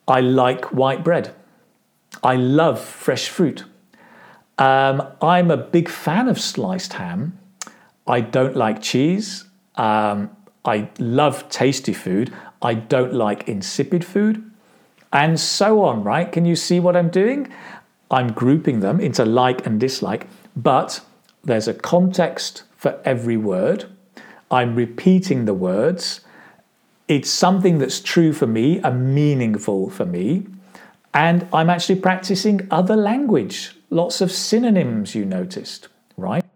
I like white bread. I love fresh fruit. I'm a big fan of sliced ham. I don't like cheese. I love tasty food. I don't like insipid food. And so on, right? Can you see what I'm doing? I'm grouping them into like and dislike, but there's a context for every word. I'm repeating the words. It's something that's true for me and meaningful for me. And I'm actually practicing other language. Lots of synonyms, you noticed, right?